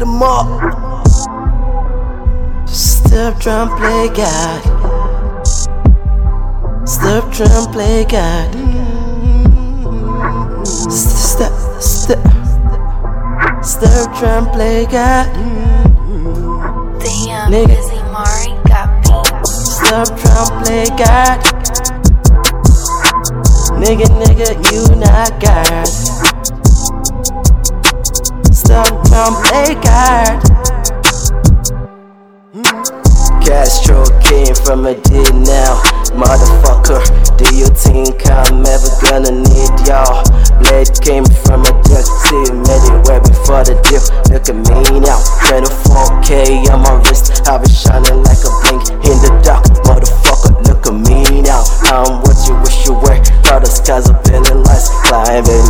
them up. Step, drum, play God. Step, drum, play God. Step, drum, play God. Damn, Busy Mari got beat. Step, drum, play God. Nigga, you not God. Step, drum, play God. Castro came from a dead now. Motherfucker, do you think I'm ever gonna need y'all? Blade came from a death city, made it way before the deal. Look at me now, 24K on my wrist, I be shining like a blink in the dark. Motherfucker, look at me now, I'm what you wish you were. Cloud the skies are building lights, climbing,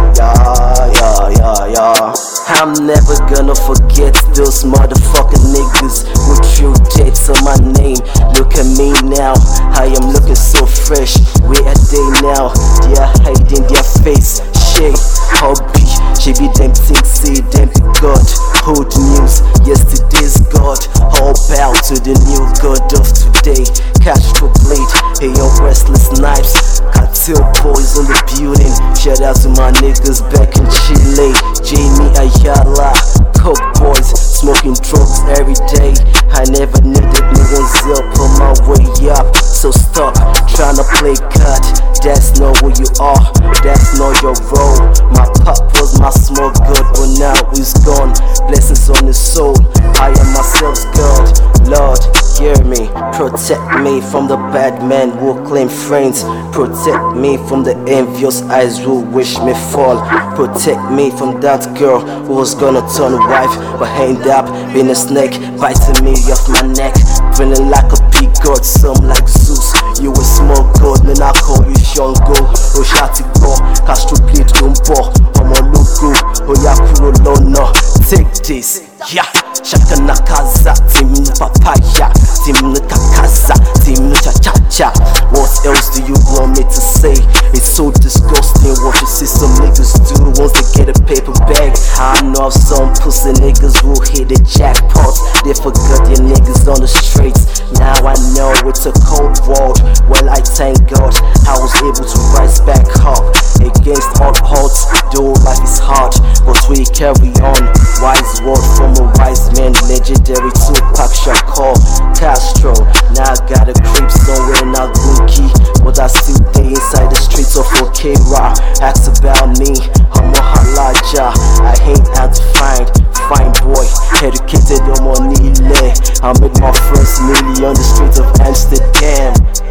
yeah. I'm never gonna forget those motherfucking niggas with true dates on my name. Look at me now, I am looking so fresh. Where are they now? They are hiding their face. Shake, hobby, she be them things, say them be God. Old news, yesterday's God. All bow to the new God of today. Castro Blade, hey yo, restless knives. Cartel boys in the building. Shout out to my niggas back in Chile. Jamie Ayala, coke boys, smoking drugs every day. I never needed no one's help on my way up. So stop trying to play God. That's not who you are, that's not your role. My pop was my small God, but now he's gone. Blessings on his soul, I am myself's God. Lord, hear me, protect me from the bad men who claim friends. Protect me from the envious eyes who wish me fall. Protect me from that girl who was gonna turn wife, but end up being a snake, biting me off my neck. Feeling like a big god, some like Zeus. You a small god, man, I call you Shango. Oh, shati go, Castro Blade Gumbo. I'm a logo, oh ya kuro lono. Take this, yeah. Shaka nakaza, team in papaya, team in kakaza, team in cha-cha-cha. What else do you want me to say? It's so disgusting what you see some niggas do once they get a paper bag. I know of some pussy niggas who hit the jackpot. They forgot their niggas on the streets. Now I know it's a cold world. Well, I thank God I was able to rise back up against all odds. Though life is hard, but we carry on. Wise word from a wise man, legendary Tupac Shakur Castro. Now I got a crib somewhere in Aguki, but I still stay inside the streets of Okera. Ask about me, I'm a halaja. I ain't hard to find, fine boy, educated on Monile. I made my first million on the streets of Amsterdam.